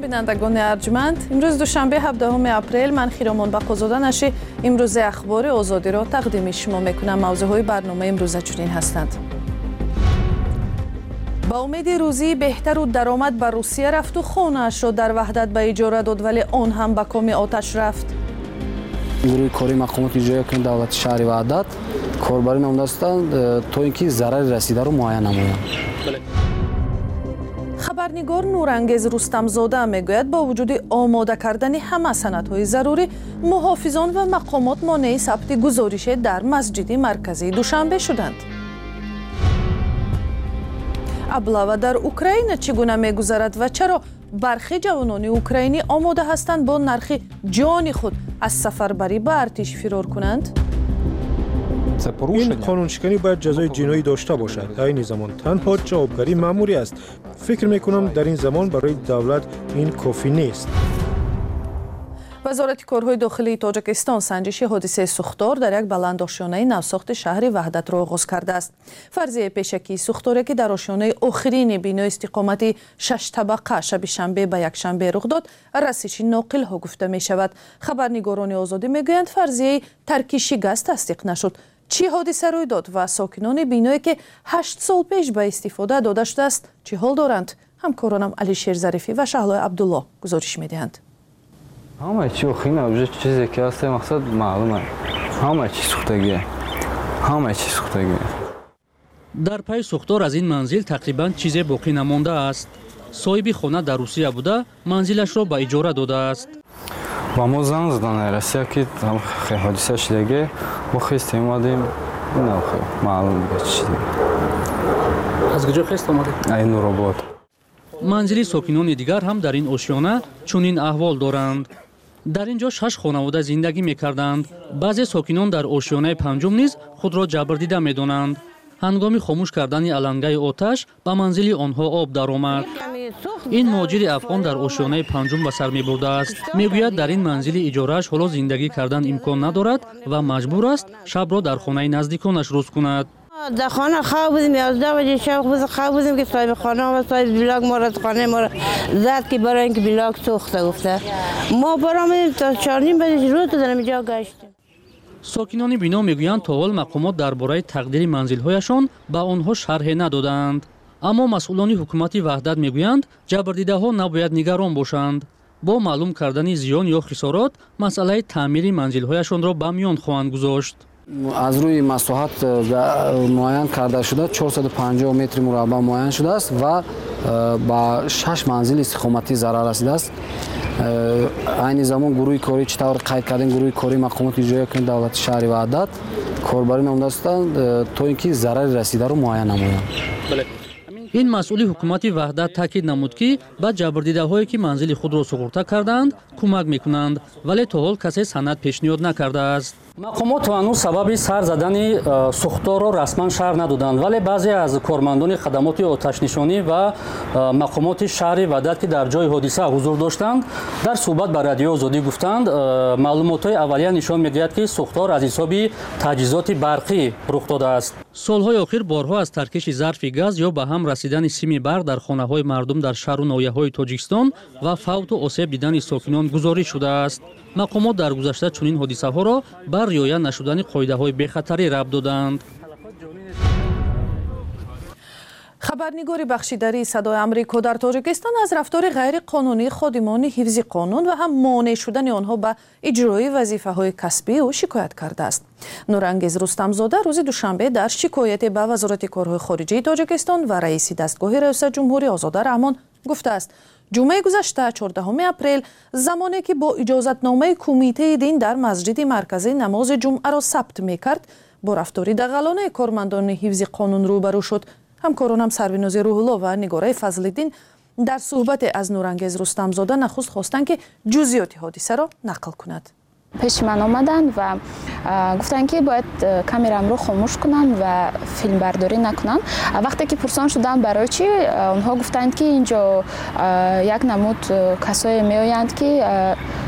бинандагони арҷманд, имрӯз душанбе 17 апрел ман Хиромон Бақозода нашри имрӯзи ахбори озодиро тақдими шумо мекунам. мавзӯъҳои барнома имрӯза чунин ҳастанд. ба умеди рӯзии беҳтару даромад ба Русия рафту хонаашро дар ваҳдат ба иҷора дод, вале он ҳам ба коми оташ рафт. гурӯҳи кори мақомоти иҷроиёкии давлати шаҳри ваҳдат корбарӣ намудастанд то ин ки зарари расидаро муайян намоянд. хабарнигор Нурангез Рустамзода мегӯяд, бо вуҷуди омода кардани ҳама санадҳои зарурӣ, муҳофизон ва мақомот монеи сабти гузорише дар масҷиди марказии Душанбе шуданд. аблава дар Украина чӣ гуна мегузарад ва чаро бархи ҷавонони украинӣ омода ҳастанд бо нархи ҷони худ аз сафарбарӣ ба артиш фирор кунанд? این قانونشکنی باید جزای جنایی داشته باشد. در این زمان تنها جوابگری مأموری است. فکر میکنم در این زمان برای دولت این کافی نیست. وزارت کارهای داخلی تاجیکستان سنجشی حادثه سوختار در یک بلندآشیانه نوساخت شهر وحدت را آغاز کرده است. فرضیه پیشکی سوختاری که در آشیانه آخرین بنا استقامتی 6 طبقه شب شنبه به یک شنبه رخ داد، رسیدگی ناقل ها گفته می شود. خبرنگاران آزادی میگویند فرضیه ترکی شکست تصدیق نشد. چی حادثه روی داد و ساکنان بینایی که 8 سال پیش به استفاده داده شده است چی حال دارند؟ همکارانم علیشیر ظریفی و شهلا عبدالله گزارش میدهند. همه چی خیلی اوج چیزی که است مقصد معلومه. همه چی سوختگیه. همه چی سوختگیه. در پای سوختار از این منزل تقریبا چیزی باقی نمانده است. صاحب خانه در روسیه بوده، منزلش را به اجاره داده است. با ما زنگ زدن روسیه که خیلی حادثه شده، ما خیست اومدیم. نه خیلی معلوم چی. از کجا خیست اومدید؟ این نورآباد. منزل ساکنان دیگر هم در این آشیانه چنین احوال دارند. در اینجا 6 خانواده زندگی می‌کردند. بعضی ساکنان در آشیانه پنجم نیز خود را جبر دیده می‌دانند. هنگام خاموش کردن علنگای آتش به منزل آنها آب درآمد. این مهاجر افغان در آشیانه پنجم به سر می‌برده است. میگوید در این منزل اجاره‌اش حالا زندگی کردن امکان ندارد و مجبور است شب را در خانه نزدیکانش روز کند. در خانه خواب بودیم 11 بجه شب خواب بودیم که صاحب خانه و صاحب بلاک ما را خانه ما را زد که برای اینکه بلاک سوخته گفته. ما برآمدیم تا 4 بجه روز در اینجا گشتیم. ساکنان بینا میگویند تا حال مقامات درباره تقدیر منزل‌هایشان به آنها شرح ندادند. اما مسئولان حکومت وحدت میگویند جبردیده‌ها نباید نگران باشند. با معلوم کردن زیان یا خسارات مسئله تعمیر منزل‌هایشان را به میان خواهند گذاشت. از روی مساحت معین کرده شده 450 متر مربع معین شده است و با 6 منزل استقامتی ضرر رسیده است. این زمان گروه کاری چطور قید کردن گروه کاری مقامات اجرایی دولت شهر وحدت کاربری نمودستند تا اینکه ضرر رسیده رو معین نمایند. این مسئول حکومت وحدت تاکید نمود که با جبردیده‌هایی که منزل خود را سقوط کردند کمک میکنند، ولی تا حال کسی سند پیشنهاد نکرده است. مقامات هنوز سبب سر زدن سوختار را رسما شرح ندادند، ولی بعضی از کارمندان خدمات آتش نشانی و مقامات شهر وحدت که در جای حادثه حضور داشتند در صحبت با رادیو آزادی گفتند معلومات‌های اولیه نشان می‌دهد که سوختار از حساب تجهیزات برقی رخ داده است. سال‌های اخیر بارها از ترکش ظرف گاز یا به هم رسیدن سیم برق در خانه‌های مردم در شهر و ناحیه‌های تاجیکستان و فوت و آسیب دیدن ساکنان گزارش شده است. مقامات در گذشته چنین حادثه‌ها را بر رعایت نشدن قاعده‌های بی‌خطری ربط دادند. خبرنگار بخشیداری صدای آمریکا در تاجیکستان از رفتار غیر قانونی خادمان حفظ قانون و هم مانع شدن آنها به اجرای وظیفه‌های کسبی او شکایت کرده است. نورانگز رستمزاده روز دوشنبه در شکایت به وزارت کارهای خارجه تاجیکستان و رئیس دستگاه ریاست جمهوری آزاد رحمان گفته است جمعه گذشته 14 اپریل زمانی که با اجازتنامه کمیته دین در مسجد مرکزی نماز جمعه را ثبت می‌کرد با رفتاری دغلانه کارمندان حفظ قانون روبرو شد. همکارانم سرویناز روح‌الله و نگاره فضل‌الدین در صحبت از نورانگز رستمزاده نخست خواستند که جزئیات حادثه را نقل کند. پیش من آمدند و گفتند که باید کامرام رو خاموش کنم و فیلم برداری نکنم. وقتی که پرسان شدن برای چی، اونها گفتند که اینجا یک نمود کسایی میآیند که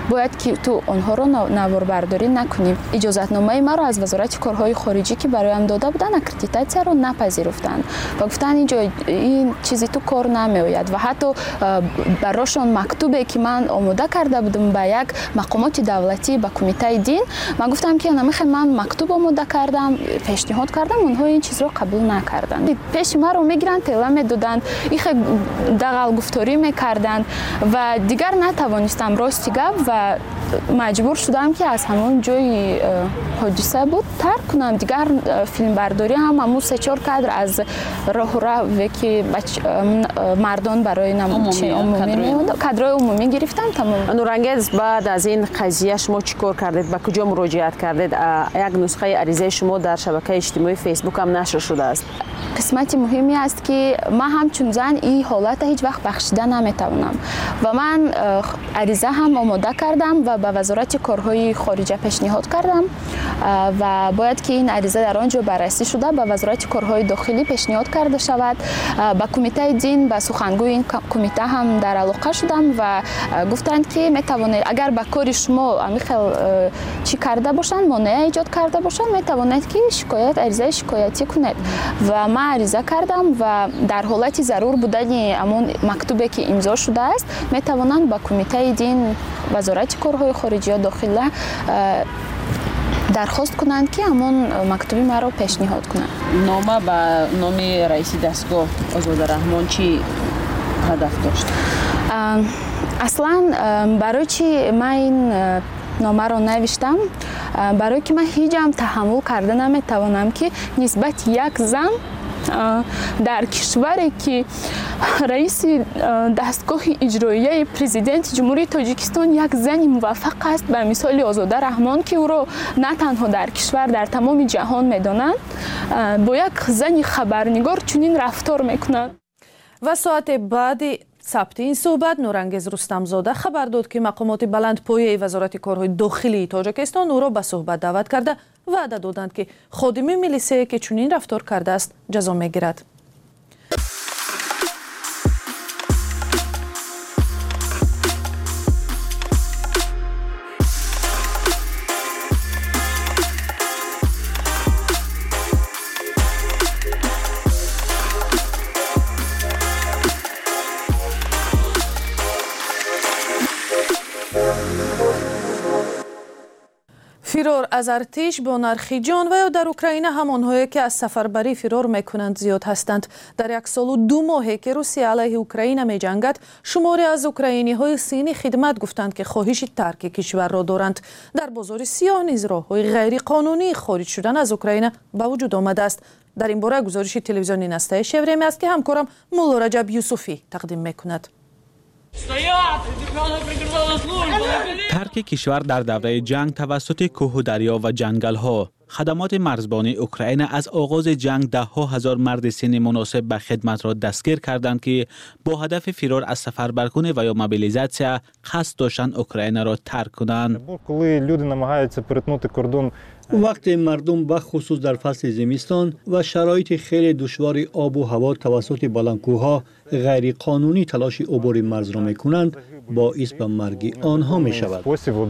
باید که تو آنها رو نواربرداری نکنیم. اجازتنامه ما رو از وزارت کارهای خارجی که برایم داده بودن اکریدیتاسیا رو نپذیرفتند و گفتن اینجا این چیزی تو کار نمیآید و حتی براشون مکتوبی که من آماده کرده بودم به یک مقامات دولتی به کمیته دین من گفتم که نمیخوام من مکتوب آماده کردم پیشنهاد کردم اونها این چیز رو قبول نکردند. پیش ما رو میگیرن تله میدادند این دغل گفتاری میکردند و دیگر نتوانستم راستی گپ و مجبور شدم که از همون جای حادثه بود ترک کنم. دیگر فیلم برداری همون 3-4 کادر از راه که مردان برای عمومی کادرهای عمومی گرفتن تمام. نورانگیز بعد از این قضیه شما چیکار کردید؟ به کجا مراجعت کردید؟ یک نسخه عریضه شما در شبکه اجتماعی فیسبوک هم نشر شده است. قسمت مهمی است که من همچون زن این حالت هیچ وقت بخشیده نمیتوانم و من عریضه هم آماده کردم و به وزارت کارهای خارجه پیشنهاد کردم و باید که این عریضه در آنجا بررسی شده به وزارت کارهای داخلی پیشنهاد کرده شود. با کمیته دین با سخنگوی این کمیته هم در علاقه شدم و گفتند که میتوانید اگر به کار شما میخل چی کرده باشند مانع ایجاد کرده باشند میتوانید که عریضه شکایتی کنید و من عریضه کردم و در حالت ضرور بودن همون مکتوبی که امضا شده است میتوانند با کمیته دین وزارت کارهای خارجه داخله درخواست کنند که همون مکتوبی ما رو پیشنهاد کنند. نامه با نام رئیس دستگاه آزاده رحمان چی هدف داشت؟ اصلا برای چی من این نامه رو نوشتم؟ برای که من هیچ هم تحمل کرده نمیتوانم که نسبت یک زن در کشوری که رئیس دستگاه اجرایی پرزیدنت جمهوری تاجیکستان یک زن موفق است به مثال آزاده رحمان که او را نه تنها در کشور در تمام جهان میدانند با یک زن خبرنگار چنین رفتار میکنند. و ساعت بعد ثبت این صحبت نورانگیز رستمزاده خبر داد که مقامات بلندپایه وزارت کارهای داخلی تاجیکستان او را به صحبت دعوت کرده وعده دادند که خادم میلیسه که چنین رفتار کرده است جزا میگیرد. فرار از ارتش با نرخ جان و یا در اوکراین همانهایی که از سفربری فرار میکنند زیاد هستند. در 1 سال و 2 ماهی که روسیه علیه اوکراین میجنگد شماری از اوکراینی های سینی خدمت گفتند که خواهش ترک کشور را دارند. در بازار سیاه نیز راه‌های غیر قانونی خارج شدن از اوکراین به وجود آمده است. در این باره گزارش تلویزیونی نسته شوریم است که همکارم مولا رجب یوسفی تقدیم میکند. ترک کشور در دوره جنگ توسط کوه و دریا و جنگل ها. خدمات مرزبانی اوکراین از آغاز جنگ 10,000 مرد سن مناسب به خدمت را دستگیر کردند که با هدف فرار از سفربرکنی و یا موبیلیزاسیا قصد داشتند اوکراین را ترک کنند. وقتی مردم به خصوص در فصل زمستان و شرایط خیلی دشوار آب و هوا توسط بلندکوها غیر قانونی تلاش عبور مرز را میکنند باعث به مرگ آنها می شود.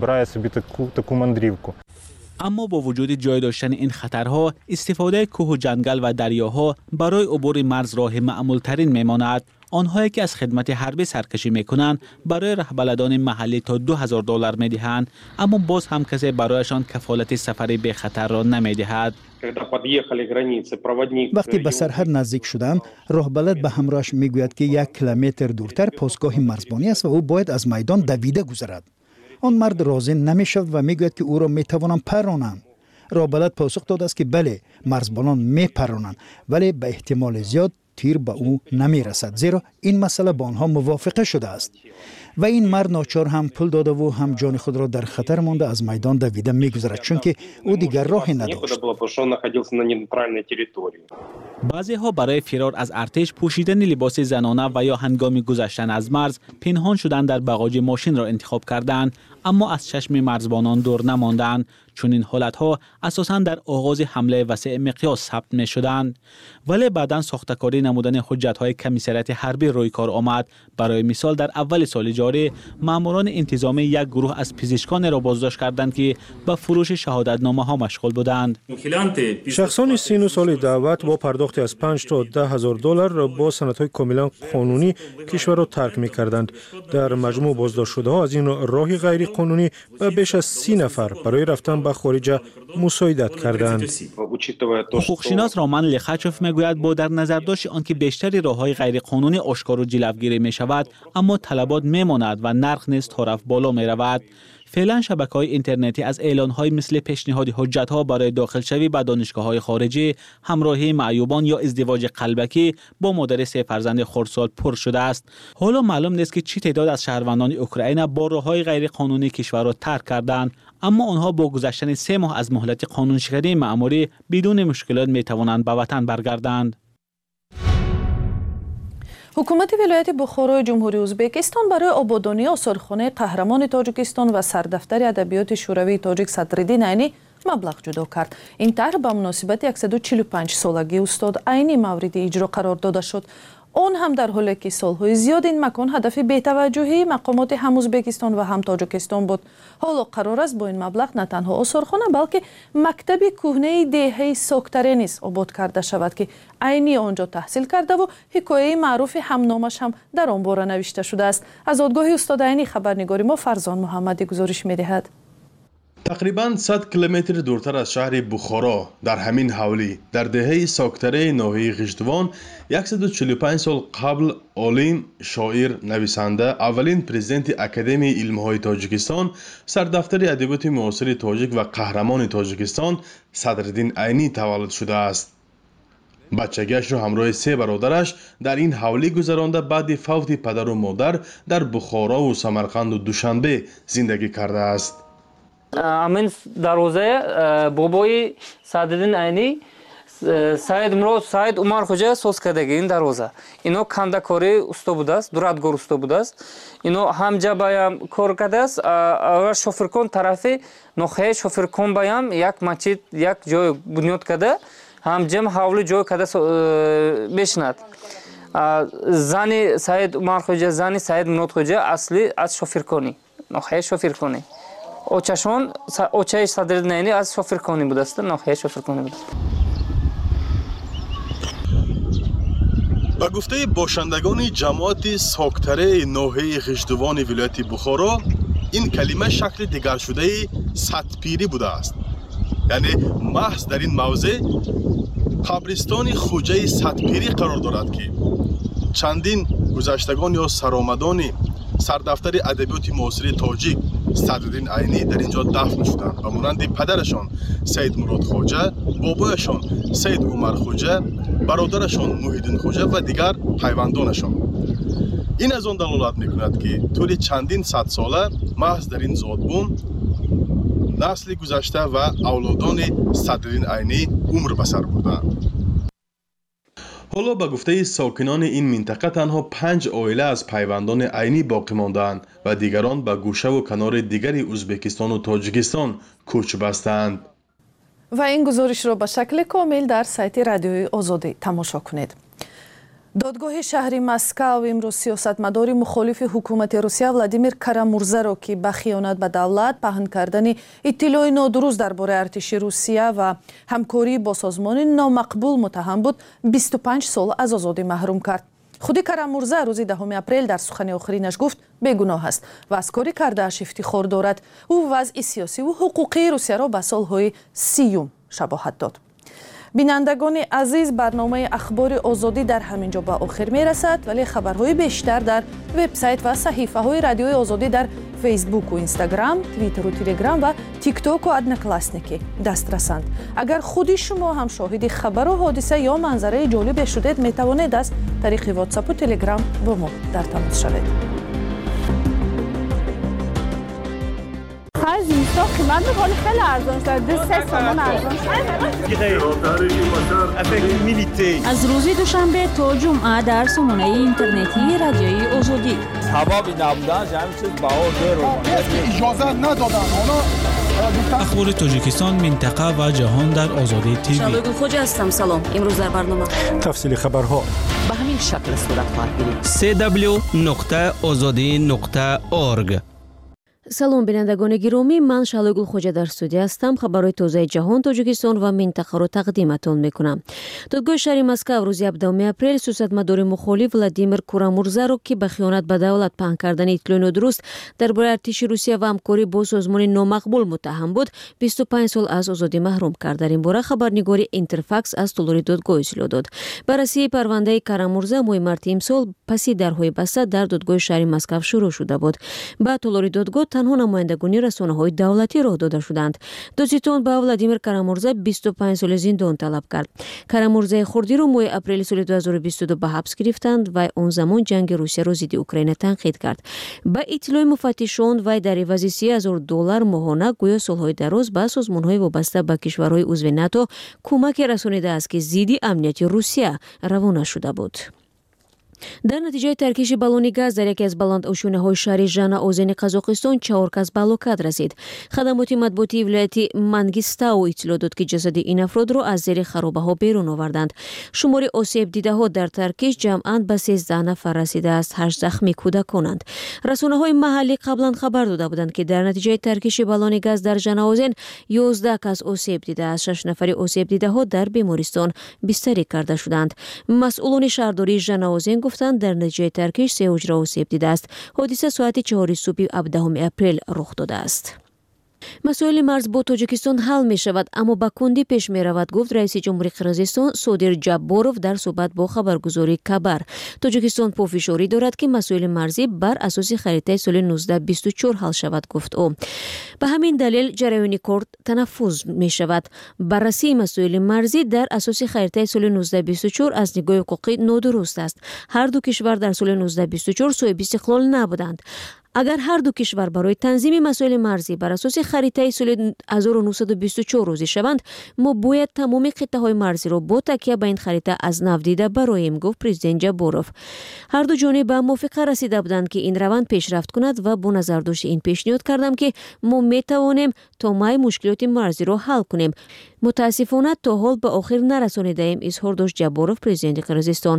اما با وجود جای داشتن این خطرها استفاده کوه و جنگل و دریاها برای عبور مرز راه معمول ترین میماند. آنهایی که از خدمت حربی سرکشی میکنند برای رهبلدان محلی تا $2,000 میدهند اما باز هم کسی برایشان کفالت سفری به خطر را نمیدهد. وقتی به سرحد نزدیک شدند راهبلد به همراهش میگوید که 1 کیلومتر دورتر پاسگاه مرزبانی است و او باید از میدان دویده گذرد. آن مرد راضی نمیشود و میگوید که او را میتوانند پرانند. راهبلد پاسخ داده است که بله مرزبانان میپرانند ولی به احتمال زیاد تیر به او نمیرسد زیرا این مسئله با آنها موافقه شده است. و این مرد ناچار هم پول داده و هم جان خود را در خطر مانده از میدان دویده میگذرد چون که او دیگر راهی نداشت. بعضی ها برای فرار از ارتش پوشیدن لباس زنانه و یا هنگام گذشتن از مرز پنهان شدن در باغچه ماشین را انتخاب کردند اما از چشم مرزبانان دور نماندند چون این حالتها اساساً در آغاز حمله وسیع مقیاس ثبت می شدند ولی بعداً ساختکاری نمودن حجت‌های کمیسریت حربی روی کار آمد. برای مثال در اول سال جاری ماموران انتظامی یک گروه از پزشکان را بازداشت کردند که به فروش شهادتنامه ها مشغول بودند. شخصان 32 ساله دعوت با پرداختی از 5 تا 10,000 دلار با سندهای کاملا قانونی کشور را ترک می‌کردند. در مجموع بازداشت شده ها از این راه غیر قانونی به بیش از 30 نفر برای رفتن به خارج مساعدت کردند. حقوقشناس رامان لخچوف میگوید با در نظر داشت آنکه بیشتری راه‌های غیر قانونی آشکار و جلوگیری می‌شود، اما طلبات می‌ماند و نرخ نیز طرف بالا می‌رود. فعلا شبکه‌های اینترنتی از اعلان‌های مثل پیشنهاد حجت‌ها برای داخل شوی به دانشگاه‌های خارجی، همراهی معیوبان یا ازدواج قلبکی با مادر 3 فرزند خردسال پر شده است. حالا معلوم نیست که چه تعداد از شهروندان اوکراین با راه‌های غیر قانونی کشور را ترک کردند، اما آنها با گذشتن 3 ماه از مهلت قانونشکنی مأموری بدون مشکلات می‌توانند به وطن برگردند. حکومت ولایت بخارای جمهوری ازبکستان برای آبادانی آثارخانه قهرمان تاجیکستان و سردفتر ادبیات شوروی تاجیک صدرالدین عینی مبلغ جدا کرد. این طرح به مناسبت 145 سالگی استاد عینی مورد اجرا قرار داده شد. آن هم در حالی که سالهای زیاد این مکان هدف بی‌توجهی مقامات هم ازبکستان و هم تاجیکستان بود. حالا قرار است با این مبلغ نه تنها آثارخانه بلکه مکتب کهنه دهه ساکتره نیز آباد کرده شود که عینی آنجا تحصیل کرده و حکایه معروف همنامش هم در آن باره نوشته شده است. از دادگاه استاد عینی خبرنگاری ما فرزان محمدی گزارش می‌دهد. تقریباً 100 کیلومتر دورتر از شهر بخارا در همین حوالی در دهه ساکتره ناحیه غشتوان 145 سال قبل عالم، شاعر، نویسنده، اولین پرزیدنت اکادمی علم‌های تاجیکستان، سردفتر ادبیات معاصر تاجیک و قهرمان تاجیکستان صدرالدین عینی تولد شده است. بچگیش را همراه 3 برادرش در این حوالی گذرانده بعد فوت پدر و مادر در بخارا و سمرقند و دوشنبه زندگی کرده است. امین دروازه بابای صدرالدین عینی سعید مراد سعید عمر خوجا ساز کردگی این دروازه. اینو کندکاری استا بوده است، دورادگور استا بوده است. اینو همجا بایم کار کرده است. اول شوفرکن طرفی نخه شوفرکن بایم یک مسجد یک جای بنیاد کرده. همجا حوالی جای کرده بشند. زنی سعید عمر خوجا زنی سعید مراد خوجا اصلی از شوفرکنی نخه شوفرکنی. اوچشون اوچه صدرالدین عینی از شوفرکانی بوده است، ناحیه شوفرکانی بود. با گفته باشندگان جماعت ساکتره ناحیه غشتوان ولایت بخارا، این کلمه شکل دیگر شده سدپیری بوده است. یعنی محض در این موضع قبرستان خوجه سدپیری قرار دارد که چندین گذشتگان یا سرآمدان سردفتر ادبیات معاصر تاجیک صدرالدین عینی در اینجا دفن شدند و مانند پدرشان سید مراد خوجا، بابایشان سید عمر خوجا، برادرشان محیدین خوجا و دیگر پیوندانشان. این از آن دلالت میکند که طول چندین صد ساله محض در این زادبوم نسل گذشته و اولادان صدرالدین عینی عمر به سر بردند. حالا به گفته ساکنان این منطقه تنها 5 عائله از پیوندان عینی باقی ماندند و دیگران به گوشه و کنار دیگری ازبکستان و تاجیکستان کوچ بستند. و این گزارش را به شکل کامل در سایت رادیوی آزادی تماشا کنید. دادگاه شهری مسکو امروز سیاستمدار مخالف حکومت روسیه ولادیمیر کارامورزا را که به خیانت به دولت، پهن کردن اطلاع نادرست درباره ارتش روسیه و همکاری با سازمان نامقبول متهم بود 25 سال از آزادی محروم کرد. خود کارامورزا روز 10 اپریل در سخن آخرینش گفت بیگناه است و از کاری کرده‌اش افتخار دارد. او وضع سیاسی و حقوقی روسیه را به سالهای 30 شباهت داد. بینندگان عزیز، برنامه اخبار آزادی در همینجا به آخر می رسد، ولی خبرهای بیشتر در وبسایت و صحیفه های رادیوی آزادی در فیسبوک و اینستاگرام، توییتر و تلگرام و تیک توک و ادنکلاسنیکی دسترسند. اگر خودی شما هم شاهد خبر و حادثه یا منظره جالب شدید، می توانید از طریق واتساپ و تلگرام با ما در تماس شوید. از اینستا قیمت می‌کنه خیلی ارزان شده، 3 تومان ارزان شده. از روز دوشنبه تا جمعه در سامانه اینترنتی رادیوی آزادی. سبب نبودن همین چیز باور رو اجازه ندادن. حالا اخبار تاجیکستان، منطقه و جهان در آزادی تیوی. شالوگل خوجا هستم. سلام. امروز در برنامه تفصیل خبرها به همین شکل صورت خواهد گرفت. www.azadi.org. салом бинандагони гиромӣ, ман Шалойгул Хоҷа дар студия ҳастам. хабарҳои тозаи ҷаҳон, Тоҷикистон ва минтақаро тақдиматон мекунам. додгоҳи шаҳри Москав рӯзи 17 апрел сиёсатмадори мухолиф Владимир Курамурзаро, ки ба хиёнат ба давлат паҳн кардани иттилои нодуруст дар бораи артиши Русия ва ҳамкорӣ бо созмони номақбул муттаҳам буд, 25 сол аз озодӣ маҳрум кард. дар ин бора хабарнигори Интерфакс аз толори додгоҳ итлоъ дод. баррасии парвандаи Карамурза моҳи марти имсол паси дарҳои баста дар додгоҳи шаҳри Москав шурӯъ шуда буд. ба толори додгоҳ танҳо намояндагони расонаҳои давлатӣ роҳ дода шуданд. додситон ба Владимир Карамурза 25 соли зиндон талаб кард. Карамурзаи хурдиро моҳи апрели соли 2022 ба ҳабс гирифтанд. вай он замон ҷанги Русияро зидди Украина танқид кард. ба иттилои муфаттишон, вай дар ивази $30,000 моҳона гӯё солҳои дароз ба созмонҳои вобаста ба кишварҳои узви НАТО кӯмаке расонидааст, ки зидди амнияти Русия равона шуда буд. дар натиҷаи таркиши баллони газ дар яке аз баландошунаҳои шаҳри Жанаозени Қазоқистон 4 кас ба ҳалокат расид. хадамоти матбуотии вилояти Мангистау иттилоъ дод, ки ҷасади ин афродро аз зери харобаҳо берун оварданд. шумори осебдидаҳо дар таркиш ҷамъан ба 13 нафар расидааст. 8 захмӣ кӯдаконанд. расонаҳои маҳаллӣ қаблан хабар дода буданд, ки дар натиҷаи таркиши баллони газ дар Жанаозен 11 кас осеб дидааст. 6 нафари осебдидаҳо дар бемористон бистарӣ карда шуданд. масъулони шаҳрдории Жанаозен гуфтанд, дар натиҷаи таркиш 3 ҳуҷра осеб дидааст. ҳодиса соати 4 субҳи 17 апрел рух додааст. масоили марз бо Тоҷикистон ҳал мешавад, аммо ба кундӣ пеш меравад, гуфт раиси ҷумҳурии Қирғизистон Содир Ҷабборов дар суҳбат бо хабаргузории Кабар. Тоҷикистон пофишорӣ дорад, ки масоили марзӣ бар асоси харитаи соли 1924 ҳал шавад, гуфт ӯ. ба ҳамин далел ҷараёни кор танаффуз мешавад. баррасии масоили марзӣ дар асоси харитаи соли 1924 аз нигоҳи ҳуқуқӣ нодуруст аст. ҳар ду кишвар дар соли 1924 соҳиби истиқлол набуданд. агар ҳар ду кишвар барои танзими масоили марзӣ бар асоси харитаи соли 1924 розӣ шаванд, мо бояд тамоми қиттаҳои марзиро бо такя ба ин харита аз нав дида бароем, гуфт президент Ҷабборов. ҳар ду ҷониб ба мувофиқа расида буданд, ки ин раванд пешрафт кунад ва бо назардошти ин пешниҳод кардам, ки мо метавонем то май мушкилоти марзиро ҳал кунем. мутаассифона то ҳол ба охир нарасонидаем, изҳор дошт Ҷабборов, президенти Қирғизистон.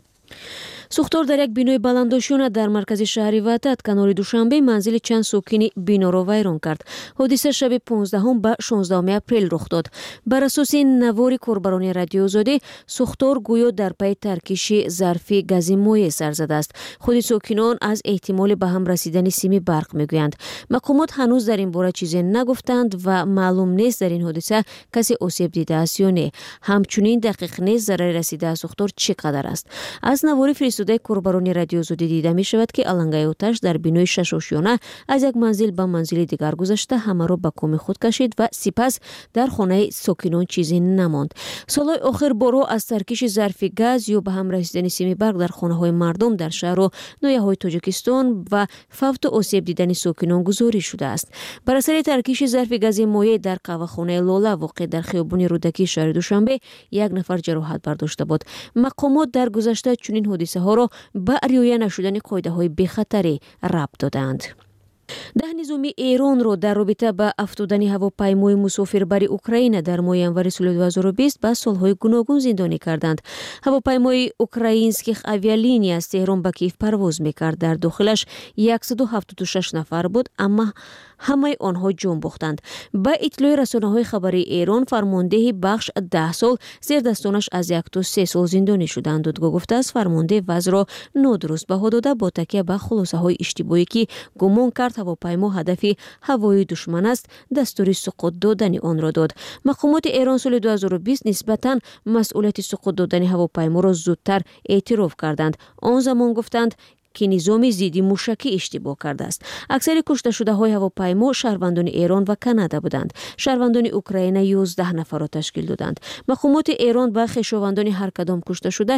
сӯхтор дар як бинои баландошуна дар маркази шаҳри Ватат, канори Душанбе, манзили чанд сокини биноро вайрон кард. ҳодиса шаби 15 ба 16 апрел рух дод. бар асоси навори корбарони радиоозодӣ, сӯхтор гӯё дар пайи таркиши зарфи гази моеъ сар задааст. худи сокинон аз эҳтимоли ба ҳам расидани сими барқ мегӯянд. мақомот ҳанӯз дар ин бора чизе нагуфтанд ва маълум нест дар ин ҳодиса касе осеб дидааст ё не. ҳамчунин дақиқ нест зарари расидаа сӯхтор чӣ қадар аст. аз навори фиристодаи корбарони радиоозодӣ дида мешавад, ки алангаи оташ дар бинои шашошёна аз як манзил ба манзили дигар гузашта ҳамаро ба коми худ кашид ва сипас дар хонаи сокинон чизе намонд. солҳои охир борҳо аз таркиши зарфи газ ё ба ҳам расидани сими барқ дар хонаҳои мардум дар шаҳру ноҳияҳои Тоҷикистон ва фавту осеб дидани сокинон гузориш шудааст. бар асари таркиши зарфи гази моеъ дар қаҳвахонаи Лола воқеъ дар хиёбони Рӯдакии шаҳри Душанбе як нафар ҷароҳат бардошта буд. мақомот дар гузашта чунин ҳодисаҳоро ба риоя нашудани қоидаҳои бехатарӣ рабт доданд. 10 низоми Эронро дар робита ба афтудани ҳавопаймои мусофирбари Украина дар моҳи январи соли 2020 ба солҳои гуногун зиндонӣ карданд. ҳавопаймои украинских авиалиния аз Теҳрон ба Киев парвоз мекард. дар дохилаш 176 нафар буд, аммо ҳамаи онҳо ҷон бохтанд. ба иттилои расонаҳои хабарии Эрон, фармондеҳи бахш 10 сол, зердастонаш аз 1 то 3 сол зиндонӣ шуданд. додгоҳ гуфтааст, фармондеҳ вазъро нодуруст баҳо дода, бо такя ба хулосаҳои иштибоҳӣ, ки гумон кард ҳавопаймо ҳадафи ҳавоии душман аст, дастури суқут додани онро дод. мақомоти Эрон соли 2020 нисбатан масъулияти суқут додани ҳавопайморо зудтар эътироф карданд. он замон гуфтанд, ки низоми зидди мушакӣ иштибоҳ кардааст. аксари кушташудаҳои ҳавопаймо шаҳрвандони Эрон ва Канада буданд. шаҳрвандони Украина 11 нафарро ташкил доданд. мақомоти Эрон ба хешовандони ҳар кадом кушташуда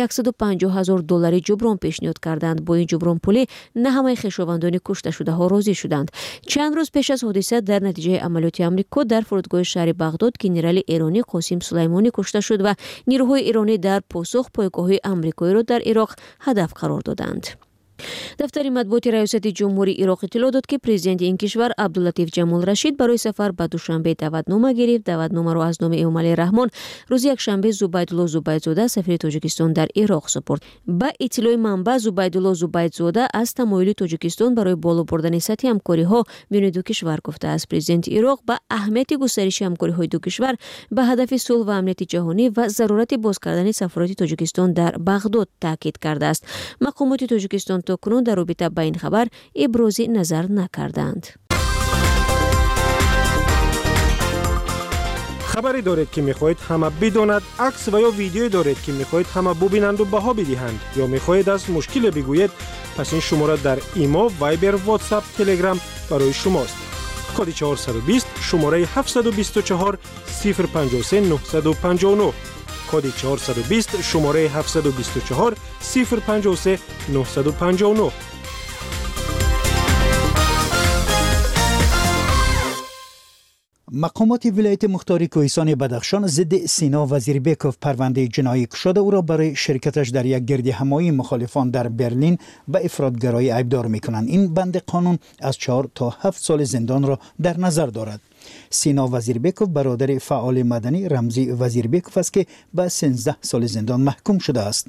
$150,000 ҷуброн пешниҳод карданд. бо ин ҷубронпулӣ на ҳамаи хешовандони кушташудаҳо розӣ шуданд. чанд рӯз пеш аз ҳодиса дар натиҷаи амалиёти Амрико дар фурудгоҳи шаҳри Бағдод генерали эронӣ Қосим Сулаймонӣ кушта шуд ва нирӯҳои эронӣ дар посух пойгоҳҳои амрикоиро дар Ироқ ҳадаф қарор доданд. дафтари матбуоти раёсати ҷумҳурии Ироқ иттилоъ дод ки президенти ин кишвар Абдуллатиф Ҷамолрашид барои сафар ба душанбе даъватнома гирифт. даъватномаро аз номи Эмомали Раҳмон рӯзи якшанбе Зубайдулло Зубайдзода сафири Тоҷикистон дар Ироқ супурд. ба иттилои манбаъ Зубайдулло Зубайдзода аз тамоили Тоҷикистон барои боло бурдани сатҳи ҳамкориҳо бинӯи ду кишвар гуфтааст. президенти Ироқ ба аҳамияти густариши ҳамкориҳои ду кишвар ба ҳадафи сулҳ ва амнияти ҷаҳонӣ ва зарурати боз кардани сафороти Тоҷикистон дар Бағдод таъкид кардааст. мақомоти Тоҷикистон то кунун дар робита ба ин хабар ибрози назар накарданд. خبری دارید که میخواهید همه بداند، عکس و یا ویدیویی دارید که میخواهید همه ببینند و بها بدهند یا میخواهید از مشکل بگویید، پس این شماره در ایما، وایبر، واتساپ، تلگرام برای شماست. کد 420 شماره 724 053 959 کد 420 شماره 724 053 959. مقامات ولایت مختار کوهستان بدخشان ضد سینا وزیربکوف پرونده جنایی گشوده او را برای شرکتش در یک گردهمایی مخالفان در برلین به افراطگرایی عیبدار می‌کنند. این بند قانون از 4 تا 7 سال زندان را در نظر دارد. سینا وزیربکوف برادر فعال مدنی رمزی وزیربکوف است که به 13 سال زندان محکوم شده است.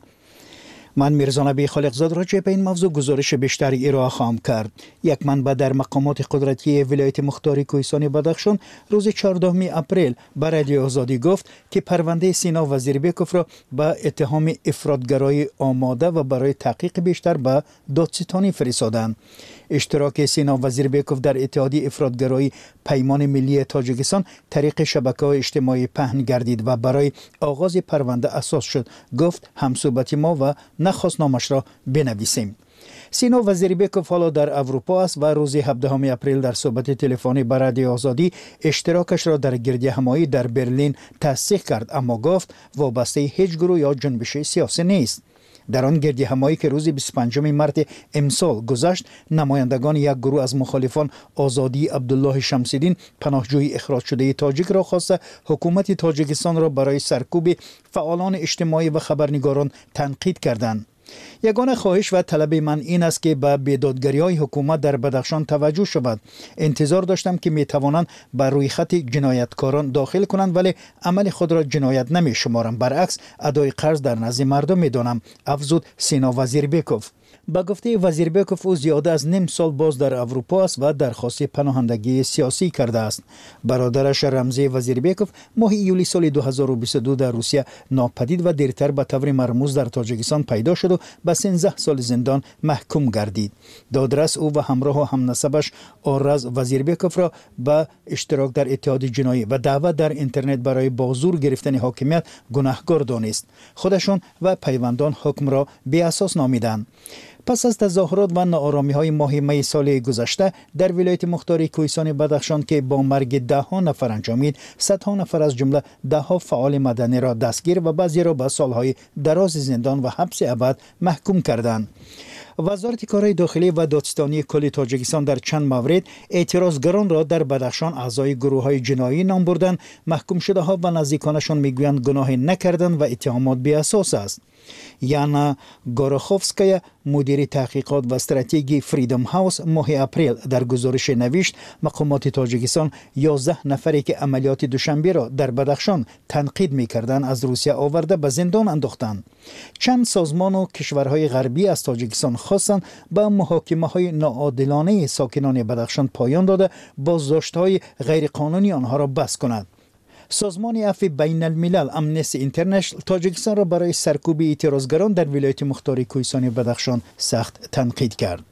من میرزا نبی خالقزاد راجع به این موضوع گزارش بیشتری ارائه خواهم کرد. یک منبع در مقامات قدرتی ولایت مختار کوهستان بدخشان روز 14 اپریل به رادیو آزادی گفت که پرونده سینا وزیربکوف را به اتهام افراطگرایی آماده و برای تحقیق بیشتر به دادستانی فرستادند. اشتراک سینا وزیربکوف در اتحادیه افراطگرایی پیمان ملی تاجیکستان طریق شبکه‌های اجتماعی پهن گردید و برای آغاز پرونده اساس شد. گفت همصحبت ما و نخواست نامش را بنویسیم. سینا وزیربکوف حالا در اروپا است و روز 17 اپریل در صحبت تلفنی با رادیو آزادی اشتراکش را در گردهمایی در برلین تصدیق کرد، اما گفت وابسته هیچ گروه یا جنبش سیاسی نیست. در آن گردهمایی که روز 25 مارس امسال گذشت، نمایندگان یک گروه از مخالفان آزادی عبدالله شمس‌الدین پناهجوی اخراج شده تاجیک را خواسته حکومت تاجیکستان را برای سرکوب فعالان اجتماعی و خبرنگاران تنقید کردند. یگانه خواهش و طلب من این است که به بیدادگری‌های حکومت در بدخشان توجه شود. انتظار داشتم که می‌توانند بر روی خط جنایتکاران داخل کنند، ولی عمل خود را جنایت نمی‌شمارم. برعکس ادای قرض در نزد مردم می‌دانم، افزود سینا وزیربکوف. با گفته وزیربکوف او زیاده از نیم سال باز در اروپا است و درخواست پناهندگی سیاسی کرده است. برادرش رمزی وزیربکوف ماه ایولی سال 2022 در روسیه ناپدید و دیرتر به طور مرموز در تاجیکستان پیدا شد و به 13 سال زندان محکوم گردید. دادرس او و همراه و همنسبش آرز وزیربکوف را به اشتراک در اتحاد جنایی و دعوت در اینترنت برای بازور گرفتن حاکمیت گناهکار دانست. خودشان و پیوندان حکم را بی اساس نامیدند. پس از تظاهرات و ناآرامی‌های ماه می سال گذشته در ولایت مختار کوهستان بدخشان که با مرگ 10 نفر انجامید، صدها نفر از جمله 10 فعال مدنی را دستگیر و بعضی را به سالهای دراز زندان و حبس ابد محکوم کردند. وزارت کارهای داخلی و دادستانی کل تاجیکستان در چند مورد اعتراضگران را در بدخشان اعضای گروه‌های جنایی نام بردند. محکوم شده ها و نزدیکانشان میگویند گناهی نکردند و اتهامات بی اساس است. یانا گوراخوفسکایا مدیر تحقیقات و استراتژی فریدم هاوس ماه اپریل در گزارش نوشت مقامات تاجیکستان 11 نفری که عملیات دوشنبه را در بدخشان تنقید می‌کردند از روسیه آورده به زندان انداختند. چند سازمان و کشورهای غربی از تاجیکستان خواستند به محاکمه‌های ناعادلانه ساکنان بدخشان پایان داده بازداشت‌های غیرقانونی آنها را بس کند. سازمان عفو بین الملل امنستی اینترنشنال تاجیکستان را برای سرکوب اعتراضگران در ولایت مختار کوهستان بدخشان سخت تنقید کرد.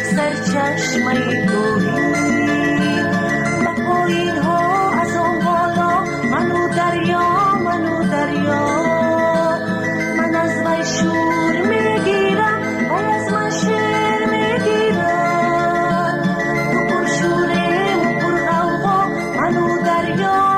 سرچشمه گوهی و پایین ها از آن بالا منو دریا من از وی شور میگیرم و از من شیر میگیرم تو پر شوریم و پر غوغا منو دریا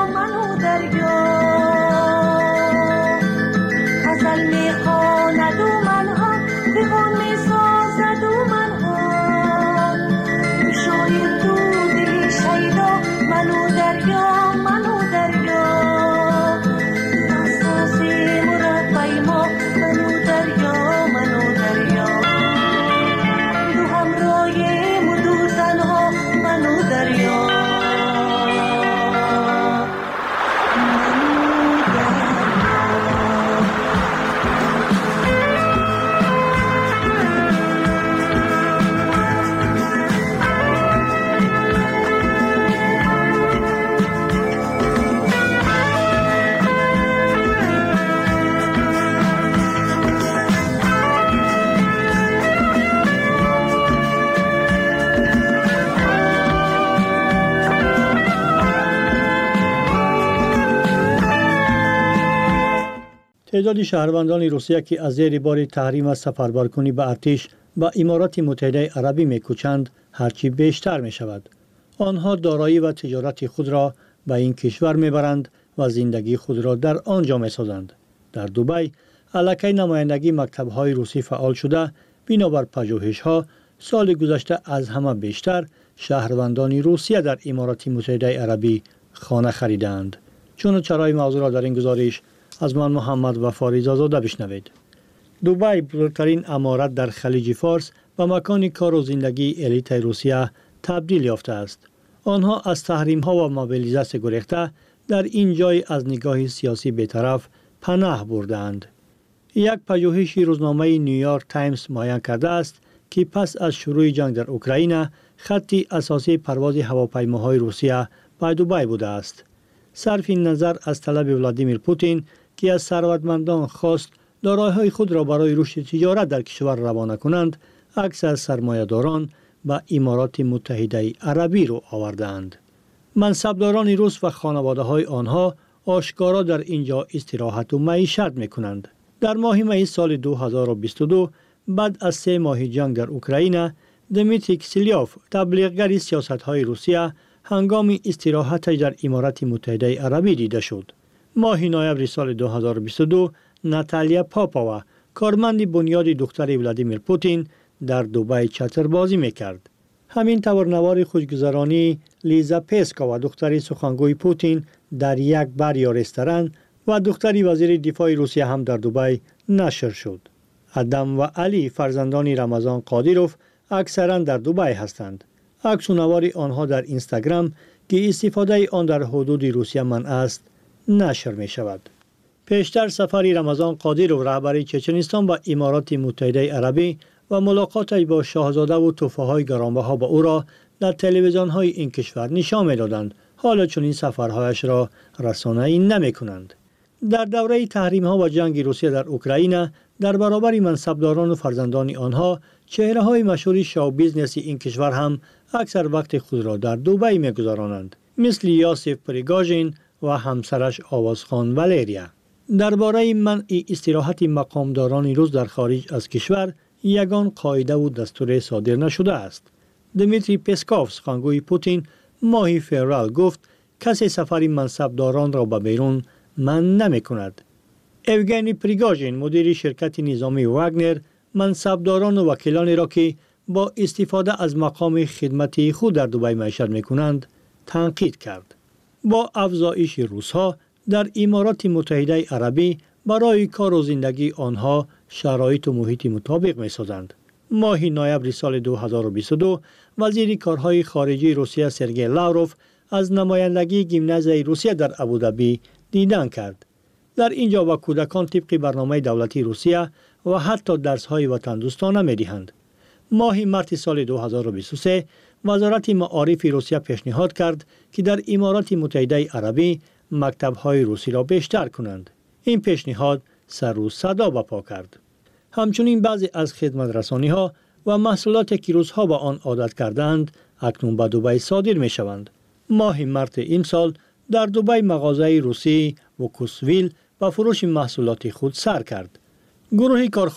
غزل میخواند و منها دیوان میسازد و منها شاید تو دلی شیدا منو دریا ناسازی مربی ما منو دریا دو همراهیم و دو تنها منو دریا تعداد شهروندان روسیه که از زیر بار تحریم از سفربرکنی به ارتش به امارات متحده عربی می‌کوچند هرچی بیشتر می‌شود. آنها دارایی و تجارت خود را به این کشور می‌برند و زندگی خود را در آنجا می‌سازند. در دبی علاقه نمایندگی مکتب‌های روسی فعال شده، بنابر پژوهش‌ها سال گذشته از همه بیشتر شهروندان روسیه در امارات متحده عربی خانه خریدند. چون چرای موضوع را در این گزارش از من محمد وفاری زاده بشنوید. دبی بزرگترین امارت در خلیج فارس و مکان کار و زندگی الیت روسیه تبدیل یافته است. آنها از تحریم ها و موبیلیزاسیون گریخته در این جای از نگاه سیاسی بی‌طرف پناه بردند. یک پژوهش روزنامه نیویورک تایمز معین کرده است که پس از شروع جنگ در اوکراین خطی اساسی پرواز هواپیماهای روسیه به دبی بوده است. صرف نظر از طلب ولادیمیر پوتین که از ثروتمندان خواست دارایی‌های خود را برای رشد تجارت در کشور روانه کنند، اکثر سرمایه‌داران به امارات متحده عربی رو آوردند. منصبداران روس و خانواده‌های آنها آشکارا در اینجا استراحت و معیشت می‌کنند. در ماه می سال 2022 بعد از 3 ماه جنگ در اوکراین، دمیتری کسیلیوف تبلیغگر سیاست‌های روسیه هنگام استراحتش در امارات متحده عربی دیده شد. ماه نوامبر سال 2022 ناتالیا پاپاوا کارمند بنیاد دختر ولادیمیر پوتین در دبی چتربازی میکرد. همین طور نوار خوشگذرانی لیزا پسکووا دختر سخنگوی پوتین در یک بار یا رستوران و دختر وزیر دفاع روسیه هم در دبی نشر شد. ادم و علی فرزندان رمضان قادیروف اکثرا در دبی هستند. عکس و نوار آنها در اینستاگرام که استفاده آن در حدود روسیه منع است نشر می شود. پیشتر سفری رمضان قادیروف رهبر چچنستان به امارات متحده عربی و ملاقاتش با شاهزاده و تحفه‌های گرانبها به او را در تلویزیون‌های این کشور نشان می‌دادند. حالا چون این سفرهایش را رسانه‌ای نمی‌کنند. در دوره تحریم‌ها و جنگ روسیه در اوکراین در برابر منصبداران و فرزندان آنها چهره‌های مشهور شو بیزنس این کشور هم اکثر وقت خود را در دبی می‌گذرانند، مثل یاسف پریگاژین و همسرش آوازخان والریا. درباره منع استراحت مقامداران روس در خارج از کشور یگان قاعده و دستور صادر نشده است. دمیتری پسکوف سخنگوی پوتین ماه فوریه گفت کسی سفر منصبداران را به بیرون منع نمی‌کند. اوگنی پریگاژین مدیر شرکت نظامی واگنر منصبداران و وکیلانی را که با استفاده از مقام خدمتی خود در دبی معیشت می‌کنند تنقید کرد. با افزایش روس‌ها در امارات متحده عربی برای کار و زندگی آنها شرایط و محیط مطابق می‌سازند. ماه نوامبر سال 2022 وزیر کارهای خارجه روسیه سرگئی لاوروف از نمایندگی گیمنازیای روسیه در ابوظبی دیدن کرد. در اینجا با کودکان طبق برنامه دولتی روسیه و حتی درس‌های وطن دوستانه می‌دهند. ماه مارس سال 2023 وزارت معارف روسیه پیشنهاد کرد که در امارات متحده عربی مکتب‌های روسی را بیشتر کنند. این پیشنهاد سر و صدا برپا کرد. همچنین بعضی از خدمت رسانی‌ها و محصولاتی که روزها به آن عادت کردند اکنون به دبی صادر می شوند. ماه مارت این سال در دبی مغازه روسی و کوسویل به فروش محصولات خود سر کرد. گروه